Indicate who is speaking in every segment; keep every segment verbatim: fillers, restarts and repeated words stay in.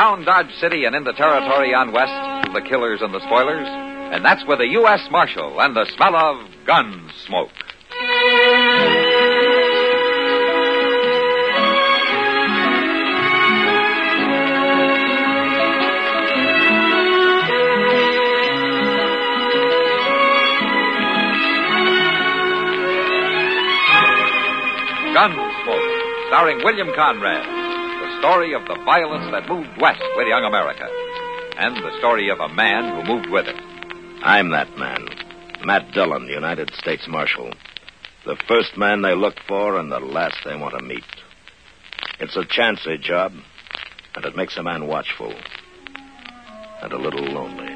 Speaker 1: around Dodge City and in the territory on west, the killers and the spoilers. And that's with the U S Marshal and the smell of gun smoke. Gunsmoke, starring William Conrad. The story of the violence that moved west with young America. And the story of a man who moved with it.
Speaker 2: I'm that man. Matt Dillon, United States Marshal. The first man they look for and the last they want to meet. It's a chancy job, and it makes a man watchful. And a little lonely.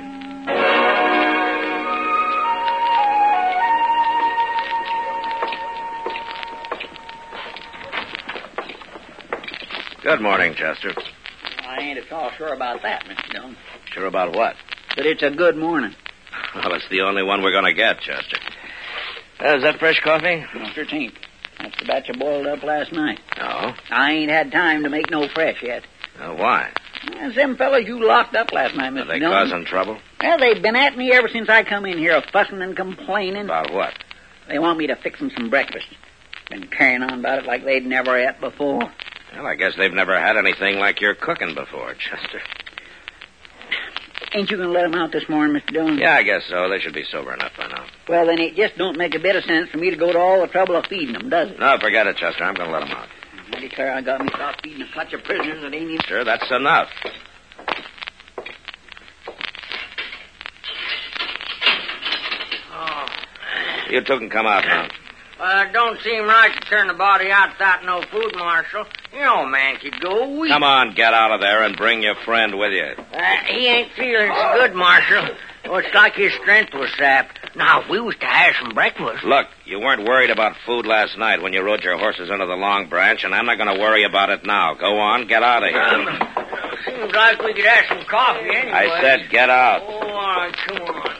Speaker 2: Good morning, Chester.
Speaker 3: I ain't at all sure about that, Mister Dillon.
Speaker 2: Sure about what?
Speaker 3: But it's a good morning.
Speaker 2: Well, it's the only one we're going to get, Chester. Uh, is that fresh coffee?
Speaker 3: No, sure it ain't. That's the batch I boiled up last night.
Speaker 2: Oh?
Speaker 3: I ain't had time to make no fresh yet.
Speaker 2: Uh, why?
Speaker 3: Well, them fellas you locked up last night, Mister
Speaker 2: Are they
Speaker 3: Dillon.
Speaker 2: causing trouble?
Speaker 3: Well, they've been at me ever since I come in here, fussing and complaining.
Speaker 2: About what?
Speaker 3: They want me to fix them some breakfast. Been carrying on about it like they'd never ate before.
Speaker 2: Well, I guess they've never had anything like you're cooking before, Chester.
Speaker 3: Ain't you going to let them out this morning, Mister Dillon?
Speaker 2: Yeah, I guess so. They should be sober enough by now.
Speaker 3: Well, then it just don't make a bit of sense for me to go to all the trouble of feeding them, does it?
Speaker 2: No, forget it, Chester. I'm going to let them out.
Speaker 3: I declare I got me start feeding a clutch of prisoners that ain't even...
Speaker 2: Sure, that's enough.
Speaker 4: Oh.
Speaker 2: You two can come out now.
Speaker 4: Uh, don't seem right to turn the body out without no food, Marshal. You know a man could go weak.
Speaker 2: Come on, get out of there and bring your friend with you.
Speaker 4: Uh, he ain't feeling so good, Marshal. Oh, it's like his strength was sapped. Now, if we was to have some breakfast...
Speaker 2: Look, you weren't worried about food last night when you rode your horses into the Long Branch, and I'm not going to worry about it now. Go on, get out of here.
Speaker 4: Um, seems like we could have some coffee anyway.
Speaker 2: I said get out.
Speaker 4: Oh, all right, come on.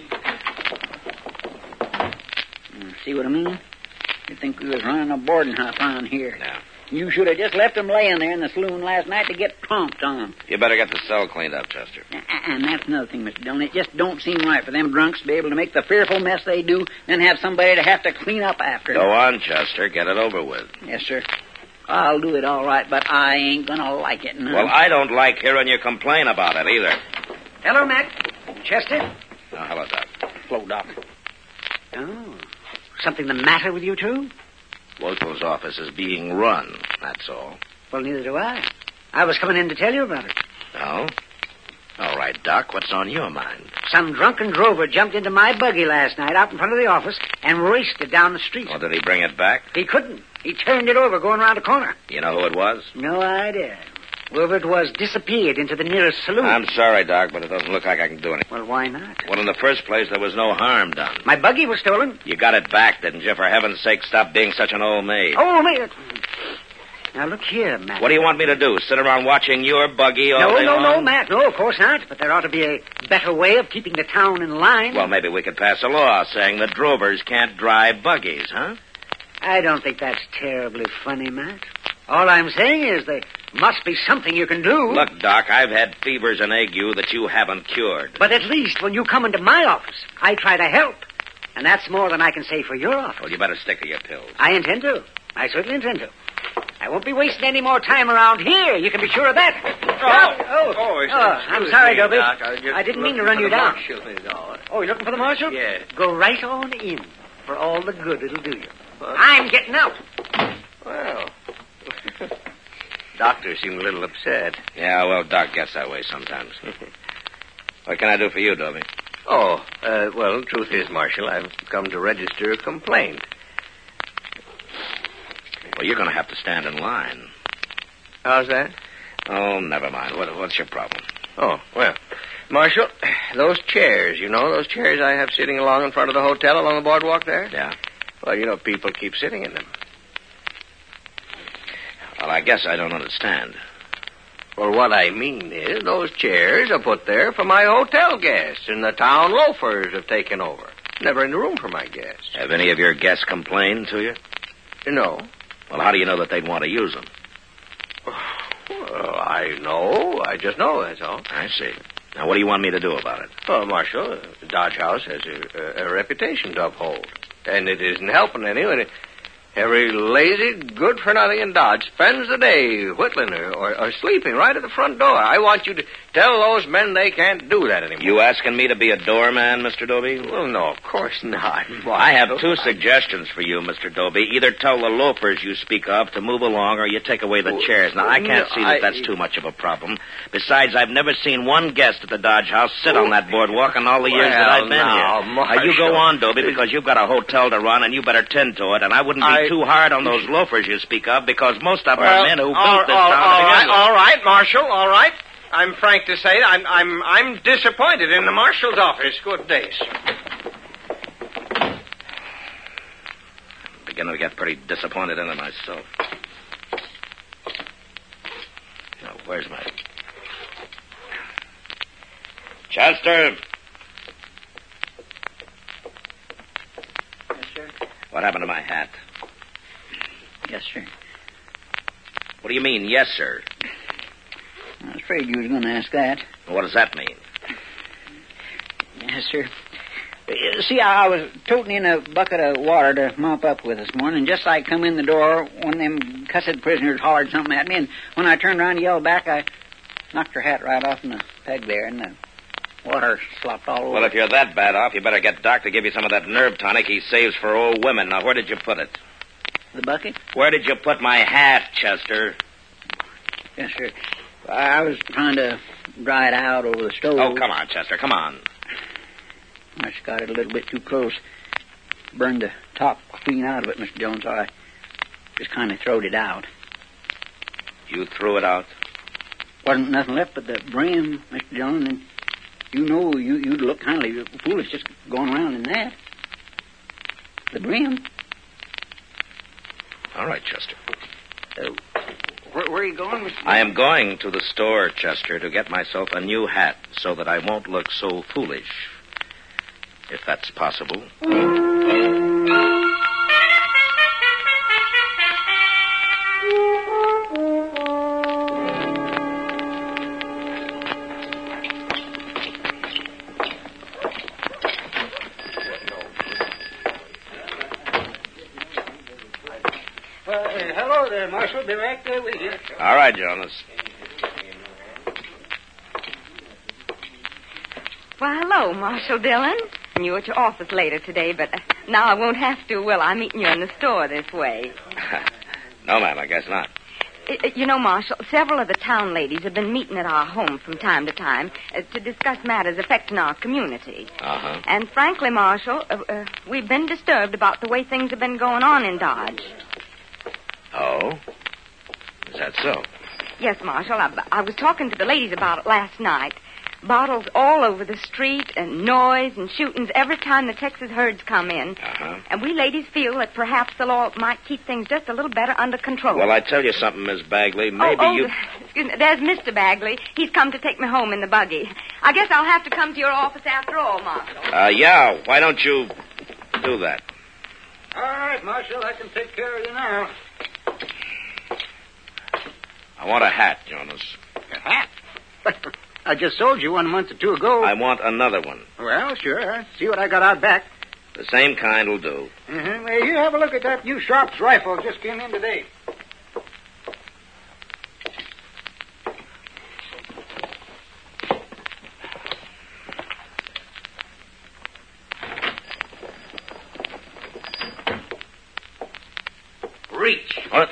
Speaker 3: See what I mean? You'd think we was running a boarding house around here.
Speaker 2: Yeah.
Speaker 3: You should have just left them laying there in the saloon last night to get tromped on.
Speaker 2: You better get the cell cleaned up, Chester.
Speaker 3: And that's another thing, Mister Dillon. It just don't seem right for them drunks to be able to make the fearful mess they do, then have somebody to have to clean up after.
Speaker 2: Go on, Chester. Get it over with.
Speaker 3: Yes, sir. I'll do it all right, but I ain't gonna like it now.
Speaker 2: Well, I don't like hearing you complain about it either.
Speaker 3: Hello, Matt. Chester?
Speaker 2: Oh, hello, Doc.
Speaker 3: Hello, Doc. Oh. Something the matter with you two?
Speaker 2: Woelko's office is being run, that's all.
Speaker 3: Well, neither do I. I was coming in to tell you about it.
Speaker 2: Oh? All right, Doc, what's on your mind?
Speaker 3: Some drunken drover jumped into my buggy last night out in front of the office and raced it down the street.
Speaker 2: Oh, did he bring it back?
Speaker 3: He couldn't. He turned it over going around a corner.
Speaker 2: You know who it was?
Speaker 3: No idea. Whoever it was disappeared into the nearest saloon.
Speaker 2: I'm sorry, Doc, but it doesn't look like I can do anything.
Speaker 3: Well, why not?
Speaker 2: Well, in the first place, there was no harm done.
Speaker 3: My buggy was stolen.
Speaker 2: You got it back, didn't you? For heaven's sake, stop being such an old maid.
Speaker 3: Oh, me. Now, look here, Matt.
Speaker 2: What do you want me to do? Sit around watching your buggy all
Speaker 3: no,
Speaker 2: day
Speaker 3: No,
Speaker 2: long?
Speaker 3: no, no, Matt. No, of course not. But there ought to be a better way of keeping the town in line.
Speaker 2: Well, maybe we could pass a law saying that drovers can't drive buggies, huh?
Speaker 3: I don't think that's terribly funny, Matt. All I'm saying is there must be something you can do.
Speaker 2: Look, Doc, I've had fevers and ague that you haven't cured.
Speaker 3: But at least when you come into my office, I try to help. And that's more than I can say for your office.
Speaker 2: Well, you better stick to your pills.
Speaker 3: I intend to. I certainly intend to. I won't be wasting any more time around here. You can be sure of that.
Speaker 4: Oh,
Speaker 3: oh,
Speaker 4: oh,
Speaker 3: oh I'm sorry,
Speaker 4: me,
Speaker 3: Dubby.
Speaker 4: Doc. I, was just
Speaker 3: I didn't mean to
Speaker 4: looking
Speaker 3: run
Speaker 4: for
Speaker 3: you
Speaker 4: the
Speaker 3: down.
Speaker 4: marshal is all.
Speaker 3: Oh, you're looking for the marshal?
Speaker 4: Yeah.
Speaker 3: Go right on in for all the good it'll do you.
Speaker 4: What?
Speaker 3: I'm getting out.
Speaker 4: Well... Doctor seemed a little upset.
Speaker 2: Yeah, well, Doc gets that way sometimes. What can I do for you, Dobie?
Speaker 4: Oh, uh, well, truth is, Marshal, I've come to register a complaint.
Speaker 2: Well, you're going to have to stand in line.
Speaker 4: How's that?
Speaker 2: Oh, never mind. What, what's your problem?
Speaker 4: Oh, well, Marshal, those chairs, you know, those chairs I have sitting along in front of the hotel along the boardwalk there?
Speaker 2: Yeah.
Speaker 4: Well, you know, people keep sitting in them.
Speaker 2: Well, I guess I don't understand.
Speaker 4: Well, what I mean is those chairs are put there for my hotel guests, and the town loafers have taken over. Never any room for my guests.
Speaker 2: Have any of your guests complained to you?
Speaker 4: No.
Speaker 2: Well, how do you know that they'd want to use them?
Speaker 4: Well, I know. I just know, that's all.
Speaker 2: I see. Now, what do you want me to do about it?
Speaker 4: Well, Marshal, uh, the Dodge House has a, a, a reputation to uphold. And it isn't helping any when it, every lazy, good-for-nothing in Dodge spends the day whittling or, or, or sleeping right at the front door. I want you to tell those men they can't do that anymore.
Speaker 2: You asking me to be a doorman, Mister Doby?
Speaker 4: Well, no, of course not.
Speaker 2: Well, I have two suggestions for you, Mister Doby. Either tell the loafers you speak of to move along, or you take away the chairs. Now, I can't see that that's too much of a problem. Besides, I've never seen one guest at the Dodge House sit on that boardwalk in all the years
Speaker 4: well,
Speaker 2: that I've been
Speaker 4: now,
Speaker 2: here.
Speaker 4: Marshal.
Speaker 2: Now, you go on, Doby, because you've got a hotel to run, and you better tend to it. And I wouldn't be
Speaker 4: I...
Speaker 2: too hard on those loafers you speak of, because most of them
Speaker 4: well,
Speaker 2: are men who built
Speaker 4: all,
Speaker 2: this
Speaker 4: all,
Speaker 2: town
Speaker 4: all
Speaker 2: to begin
Speaker 4: right,
Speaker 2: with.
Speaker 4: all right, Marshal, all right. I'm frank to say I'm I'm I'm disappointed in the Marshal's office. Good days.
Speaker 2: I'm beginning to get pretty disappointed in it myself. Now, where's my... Chester!
Speaker 3: Yes, sir.
Speaker 2: What happened to my hat?
Speaker 3: Yes, sir.
Speaker 2: What do you mean, yes, sir?
Speaker 3: I was afraid you was going to ask that.
Speaker 2: What does that mean?
Speaker 3: Yes, sir. Uh, See, I was toting in a bucket of water to mop up with this morning, and just like come in the door, one of them cussed prisoners hollered something at me, and when I turned around and yelled back, I knocked her hat right off in the peg there, and the water slopped all over.
Speaker 2: Well, if you're that bad off, you better get Doc to give you some of that nerve tonic he saves for old women. Now, where did you put it?
Speaker 3: The bucket?
Speaker 2: Where did you put my hat, Chester?
Speaker 3: Yes, sir. I was trying to dry it out over the stove.
Speaker 2: Oh, come on, Chester, come on.
Speaker 3: I just got it a little bit too close. Burned the top clean out of it, Mister Jones. So I just kind of throwed it out.
Speaker 2: You threw it out?
Speaker 3: Wasn't nothing left but the brim, Mister Jones, and you know you, you'd look kind of foolish just going around in that. The brim.
Speaker 2: All right, Chester.
Speaker 3: Uh, where, where are you going, Mister
Speaker 2: I am going to the store, Chester, to get myself a new hat so that I won't look so foolish. If that's possible.
Speaker 3: Well, uh, hello there, Marshal. Be right there with you.
Speaker 2: All right, Jonas.
Speaker 5: Well, hello, Marshal Dillon. You at your office later today, but uh, now I won't have to, will I? Meeting you in the store this way.
Speaker 2: No, ma'am, I guess not.
Speaker 5: Uh, you know, Marshal, several of the town ladies have been meeting at our home from time to time uh, to discuss matters affecting our community.
Speaker 2: Uh-huh.
Speaker 5: And frankly, Marshal, uh, uh, we've been disturbed about the way things have been going on in Dodge.
Speaker 2: Oh? Is that so?
Speaker 5: Yes, Marshal. I, I was talking to the ladies about it last night. Bottles all over the street and noise and shootings every time the Texas herds come in.
Speaker 2: Uh-huh.
Speaker 5: And we ladies feel that perhaps the law might keep things just a little better under control.
Speaker 2: Well, I tell you something, Miss Bagley. Maybe
Speaker 5: oh, oh,
Speaker 2: you...
Speaker 5: Excuse me. There's Mister Bagley. He's come to take me home in the buggy. I guess I'll have to come to your office after all, Marshal.
Speaker 2: Uh, yeah, why don't you do that?
Speaker 3: All right, Marshal. I can take care of you now.
Speaker 2: I want a hat, Jonas.
Speaker 3: A hat? I just sold you one a month or two ago.
Speaker 2: I want another one.
Speaker 3: Well, sure. I'll see what I got out back.
Speaker 2: The same kind will do.
Speaker 3: Mm-hmm. Well, you have a look at that new Sharps rifle just came in today.
Speaker 4: Reach.
Speaker 2: What?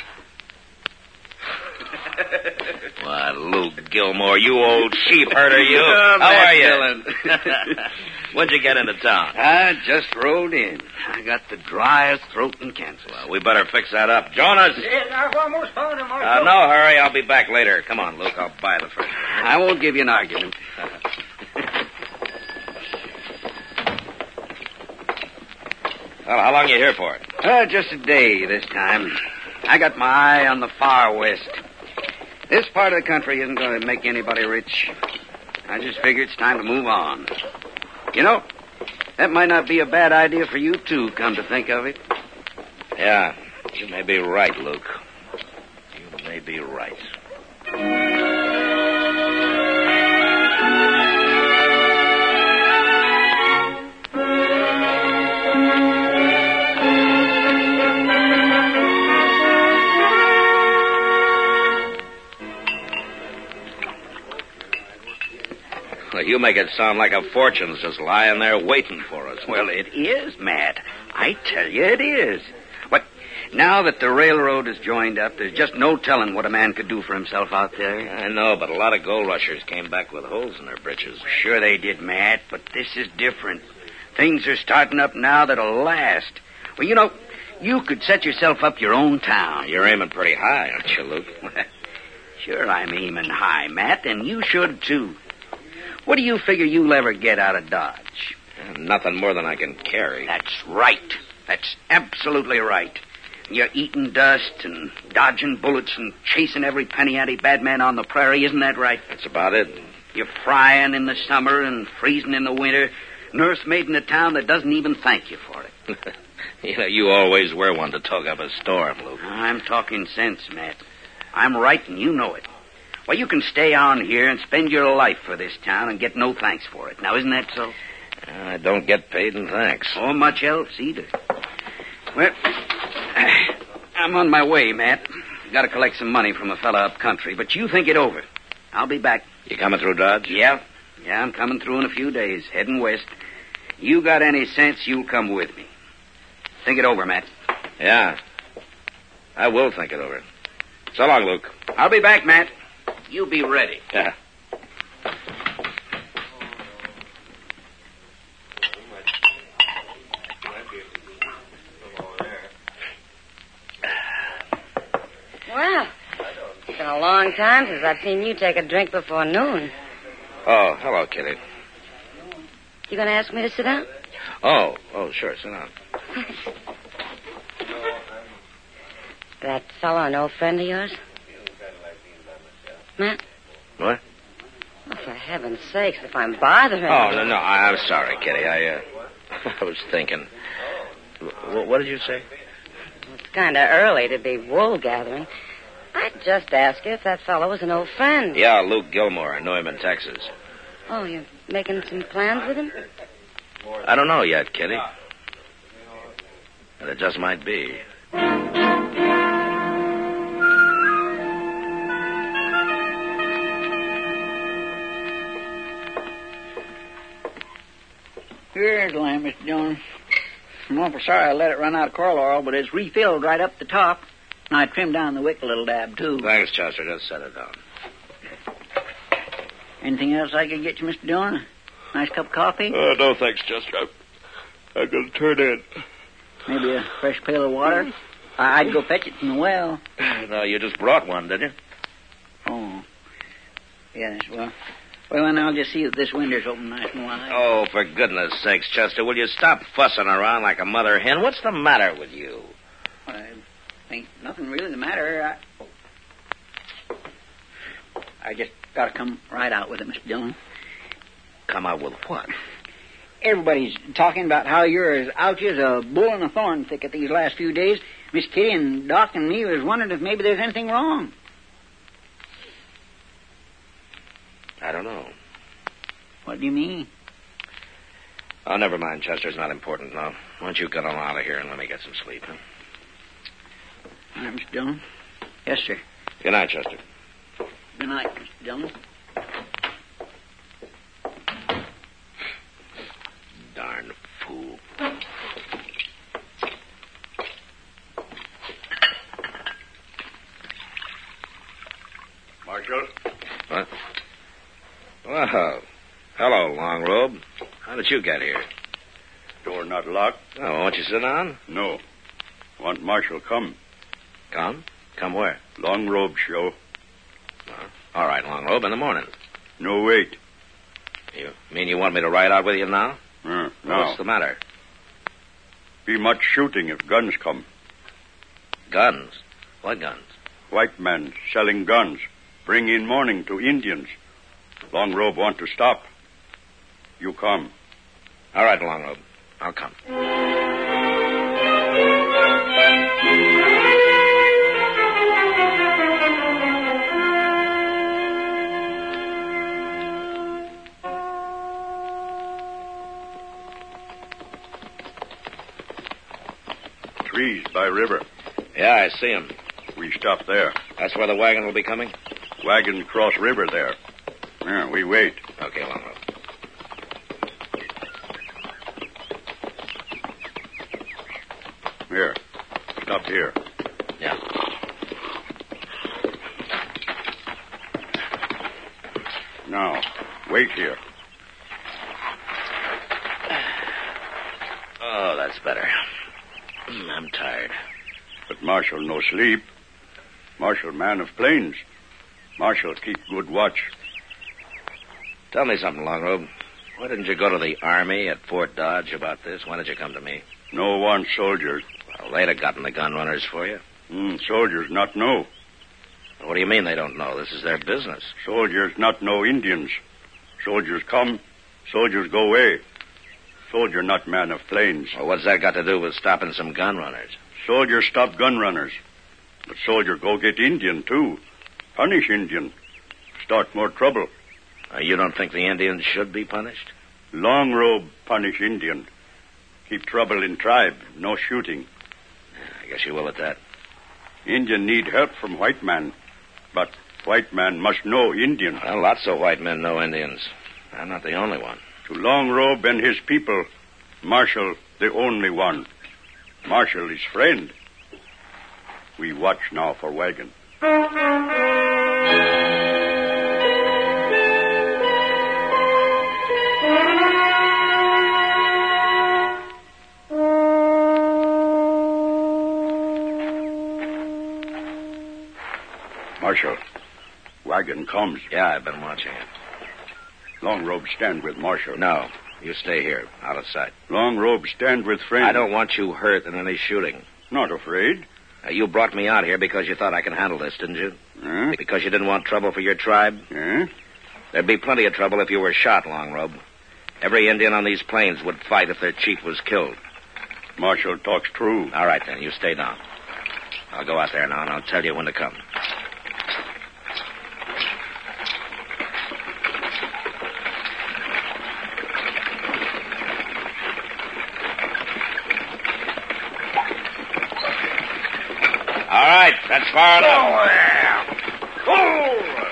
Speaker 2: Why, Luke Gilmore, you old sheep herder, you.
Speaker 4: Oh,
Speaker 2: How
Speaker 4: Matt
Speaker 2: are you?
Speaker 4: Dillon.
Speaker 2: When'd you get into town?
Speaker 6: I just rolled in. I got the driest throat in Kansas.
Speaker 2: Well, we better fix that up. Jonas!
Speaker 3: Yeah, I've almost found him, Marshal.
Speaker 2: Uh, no hurry. I'll be back later. Come on, Luke. I'll buy the first.
Speaker 6: I won't give you an argument.
Speaker 2: Well, how long you here for?
Speaker 6: Uh, just a day this time. I got my eye on the far west. This part of the country isn't going to make anybody rich. I just figure it's time to move on. You know, that might not be a bad idea for you, too, come to think of it.
Speaker 2: Yeah, you may be right, Luke. You may be right. make it sound like a fortune's just lying there waiting for us.
Speaker 6: Well, it is, Matt. I tell you it is. But now that the railroad has joined up, there's just no telling what a man could do for himself out there.
Speaker 2: I know, but a lot of gold rushers came back with holes in their britches.
Speaker 6: Sure they did, Matt, but this is different. Things are starting up now that'll last. Well, you know, you could set yourself up your own town.
Speaker 2: You're aiming pretty high, aren't you, Luke?
Speaker 6: Sure I'm aiming high, Matt, and you should, too. What do you figure you'll ever get out of Dodge?
Speaker 2: Nothing more than I can carry.
Speaker 6: That's right. That's absolutely right. You're eating dust and dodging bullets and chasing every penny ante bad man on the prairie, isn't that right?
Speaker 2: That's about it.
Speaker 6: You're frying in the summer and freezing in the winter. Nursemaid in a town that doesn't even thank you for it.
Speaker 2: You know, you always were one to talk up a storm, Luke.
Speaker 6: I'm talking sense, Matt. I'm right and you know it. Well, you can stay on here and spend your life for this town and get no thanks for it. Now, isn't that so?
Speaker 2: I don't get paid in thanks.
Speaker 6: Or much else either. Well, I'm on my way, Matt. Got to collect some money from a fella up country, but you think it over. I'll be back.
Speaker 2: You coming through Dodge?
Speaker 6: Yeah. Yeah, I'm coming through in a few days, heading west. You got any sense, you'll come with me. Think it over, Matt.
Speaker 2: Yeah. I will think it over. So long, Luke.
Speaker 6: I'll be back, Matt. You be ready.
Speaker 2: Yeah.
Speaker 7: Well, it's been a long time since I've seen you take a drink before noon.
Speaker 2: Oh, hello, Kitty.
Speaker 7: You going to ask me to sit down?
Speaker 2: Oh, oh, sure, sit down.
Speaker 7: That fellow an old friend of yours? Matt?
Speaker 2: What?
Speaker 7: Oh, for heaven's sakes, if I'm bothering
Speaker 2: Oh,
Speaker 7: you...
Speaker 2: no, no, I, I'm sorry, Kitty. I, uh, I was thinking. W- what did you say?
Speaker 7: It's kind of early to be wool gathering. I'd just ask you if that fellow was an old friend.
Speaker 2: Yeah, Luke Gilmore. I know him in Texas.
Speaker 7: Oh, you're making some plans with him?
Speaker 2: I don't know yet, Kitty. But it just might be.
Speaker 3: Here's the lamp, Mister Jones. I'm awful sorry I let it run out of coral oil, but it's refilled right up the top. And I trimmed down the wick a little dab, too.
Speaker 2: Thanks, Chester. Just set it down.
Speaker 3: Anything else I can get you, Mister Jones? Nice cup of coffee?
Speaker 2: Uh, no, thanks, Chester. I'm, I'm going to turn in.
Speaker 3: Maybe a fresh pail of water? I- I'd go fetch it from the well.
Speaker 2: No, you just brought one, did you?
Speaker 3: Oh. Yes, well... Well, then I'll just see that this window's open nice and wide.
Speaker 2: Oh, for goodness sakes, Chester, will you stop fussing around like a mother hen? What's the matter with you?
Speaker 3: I think nothing really the matter. I, I just got to come right out with it, Mister Dillon.
Speaker 2: Come out with what?
Speaker 3: Everybody's talking about how you're as ouchy as a bull in a thorn thicket these last few days. Miss Kitty and Doc and me was wondering if maybe there's anything wrong.
Speaker 2: I don't know.
Speaker 3: What do you mean?
Speaker 2: Oh, never mind, Chester. It's not important now. Why don't you get on out of here and let me get some sleep, huh?
Speaker 3: All right, Mister Dillon. Yes, sir.
Speaker 2: Good night, Chester.
Speaker 3: Good night, Mister Dillon.
Speaker 2: Darn fool.
Speaker 8: Marshal?
Speaker 2: What? Well, hello, Long Robe. How did you get here?
Speaker 8: Door not locked?
Speaker 2: Oh, won't you sit down?
Speaker 8: No. Want Marshal come.
Speaker 2: Come? Come where?
Speaker 8: Long Robe show.
Speaker 2: Well, all right, Long Robe, in the morning.
Speaker 8: No wait.
Speaker 2: You mean you want me to ride out with you now?
Speaker 8: Uh, no.
Speaker 2: What's the matter?
Speaker 8: Be much shooting if guns come.
Speaker 2: Guns? What guns?
Speaker 8: White man selling guns. Bring in morning to Indians. Long Robe want to stop. You come.
Speaker 2: All right, Long Robe. I'll come.
Speaker 8: Trees by river.
Speaker 2: Yeah, I see him.
Speaker 8: We stop there.
Speaker 2: That's where the wagon will be coming?
Speaker 8: Wagon cross river there. Yeah, we wait.
Speaker 2: Okay, Long Robe.
Speaker 8: Here. Stop here.
Speaker 2: Yeah.
Speaker 8: Now, wait here.
Speaker 2: Oh, that's better. I'm tired.
Speaker 8: But Marshal no sleep. Marshal man of plains. Marshal keep good watch.
Speaker 2: Tell me something, Longrobe. Why didn't you go to the Army at Fort Dodge about this? Why did you come to me?
Speaker 8: No one soldiers.
Speaker 2: Well, they'd have gotten the gun runners for you.
Speaker 8: Mm, soldiers not know.
Speaker 2: What do you mean they don't know? This is their business.
Speaker 8: Soldiers not know Indians. Soldiers come, soldiers go away. Soldier not man of plains.
Speaker 2: Well, what's that got to do with stopping some gun runners?
Speaker 8: Soldier stop gun runners. But soldier go get Indian, too. Punish Indian. Start more trouble.
Speaker 2: Uh, you don't think the Indians should be punished?
Speaker 8: Long robe punish Indian. Keep trouble in tribe. No shooting.
Speaker 2: I guess you will at that.
Speaker 8: Indian need help from white man. But white man must know Indian.
Speaker 2: Well, lots of white men know Indians. I'm not the only one.
Speaker 8: To Long Robe and his people, Marshal the only one. Marshal is friend. We watch now for wagon. Marshal, wagon comes.
Speaker 2: Yeah, I've been watching it.
Speaker 8: Long Robe stand with Marshal.
Speaker 2: No, you stay here, out of sight.
Speaker 8: Long Robe stand with friend.
Speaker 2: I don't want you hurt in any shooting.
Speaker 8: Not afraid.
Speaker 2: Now, you brought me out here because you thought I could handle this, didn't you?
Speaker 8: Huh?
Speaker 2: Because you didn't want trouble for your tribe?
Speaker 8: Huh?
Speaker 2: There'd be plenty of trouble if you were shot, Longrobe. Every Indian on these plains would fight if their chief was killed.
Speaker 8: Marshal talks true.
Speaker 2: All right, then. You stay down. I'll go out there now, and I'll tell you when to come. All right, that's far enough.
Speaker 3: Oh,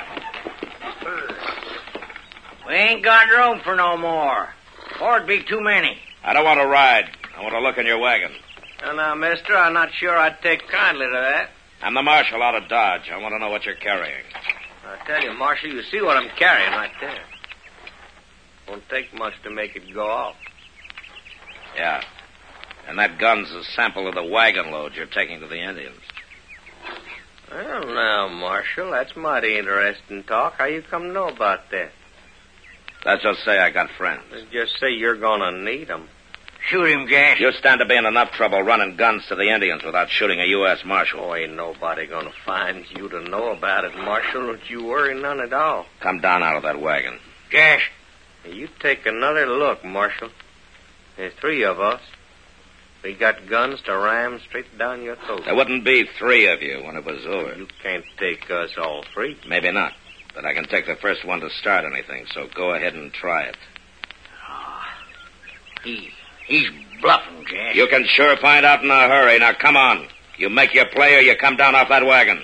Speaker 3: we ain't got room for no more. Or it'd be too many.
Speaker 2: I don't want to ride. I want to look in your wagon.
Speaker 4: Well, now, mister, I'm not sure I'd take kindly to that.
Speaker 2: I'm the marshal out of Dodge. I want to know what you're carrying.
Speaker 4: I tell you, Marshal, you see what I'm carrying right there. Won't take much to make it go off.
Speaker 2: Yeah. And that gun's a sample of the wagon load you're taking to the Indians.
Speaker 4: Well, now, Marshal, that's mighty interesting talk. How you come to know about that?
Speaker 2: Let's just say I got friends.
Speaker 4: Let's just say you're going to need them.
Speaker 3: Shoot him, Jack.
Speaker 2: You stand to be in enough trouble running guns to the Indians without shooting a U S Marshal.
Speaker 4: Oh, ain't nobody going to find you to know about it, Marshal. Don't you worry none at all.
Speaker 2: Come down out of that wagon.
Speaker 3: Jack.
Speaker 4: You take another look, Marshal. There's three of us. We got guns to ram straight down your throat.
Speaker 2: There wouldn't be three of you when it was over.
Speaker 4: You can't take us all three.
Speaker 2: Maybe not. But I can take the first one to start anything, so go ahead and try it.
Speaker 3: Oh, he, he's bluffing, Jack.
Speaker 2: You can sure find out in a hurry. Now, come on. You make your play or you come down off that wagon.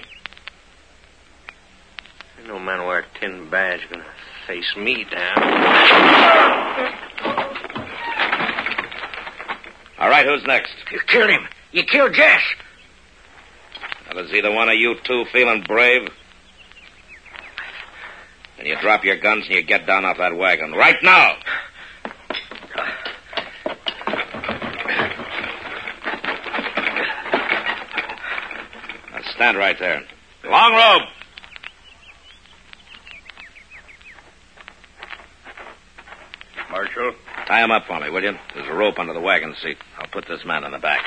Speaker 4: Ain't no man wear a tin badge gonna face me down.
Speaker 2: All right, who's next?
Speaker 3: You killed him. You killed Jess.
Speaker 2: Now, is either one of you two feeling brave? And you drop your guns and you get down off that wagon. Right now! Now, stand right there. Long robe!
Speaker 8: Marshal?
Speaker 2: Tie him up for me, will you? There's a rope under the wagon seat. I'll put this man in the back.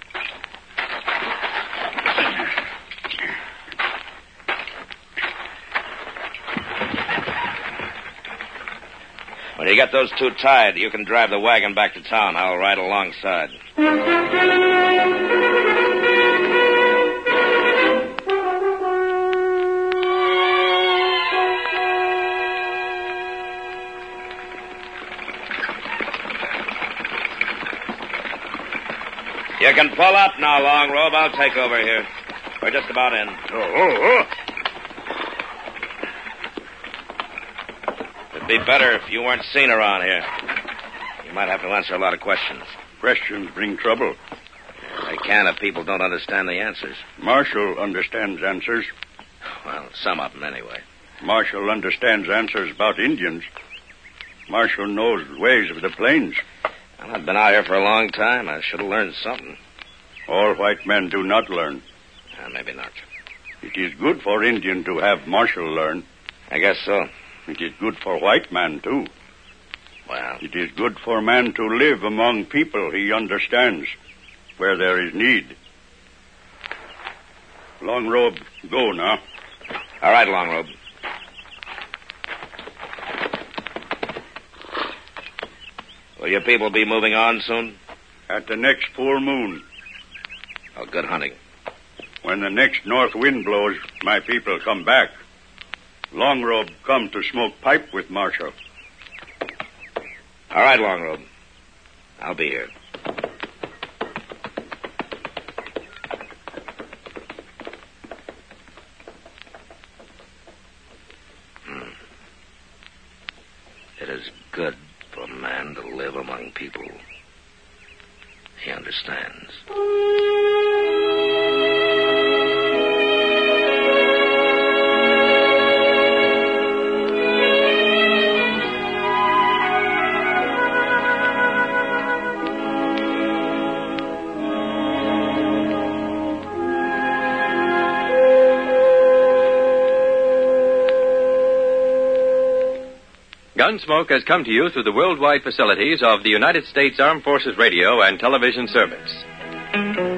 Speaker 2: When you get those two tied, you can drive the wagon back to town. I'll ride alongside. You can pull up now, Long Robe. I'll take over here. We're just about in.
Speaker 8: Oh, oh, oh.
Speaker 2: It'd be better if you weren't seen around here. You might have to answer a lot of questions.
Speaker 8: Questions bring trouble.
Speaker 2: They can if people don't understand the answers.
Speaker 8: Marshall understands answers.
Speaker 2: Well, some of them anyway.
Speaker 8: Marshall understands answers about Indians. Marshall knows ways of the plains.
Speaker 2: Well, I've been out here for a long time. I should have learned something.
Speaker 8: All white men do not learn.
Speaker 2: Uh, maybe not.
Speaker 8: It is good for Indian to have Marshall learn.
Speaker 2: I guess so.
Speaker 8: It is good for white man, too.
Speaker 2: Well,
Speaker 8: It is good for man to live among people he understands, where there is need. Long Robe, go now.
Speaker 2: all right, Long Robe. Will your people be moving on soon?
Speaker 8: At the next full moon,
Speaker 2: Oh, good hunting.
Speaker 8: when the next north wind blows, my people come back. Long Robe come to smoke pipe with Marshall.
Speaker 2: All right, Long Robe. I'll be here. Hmm. It is good for man to live among people he understands.
Speaker 9: Gunsmoke has come to you through the worldwide facilities of the United States Armed Forces Radio and Television Service.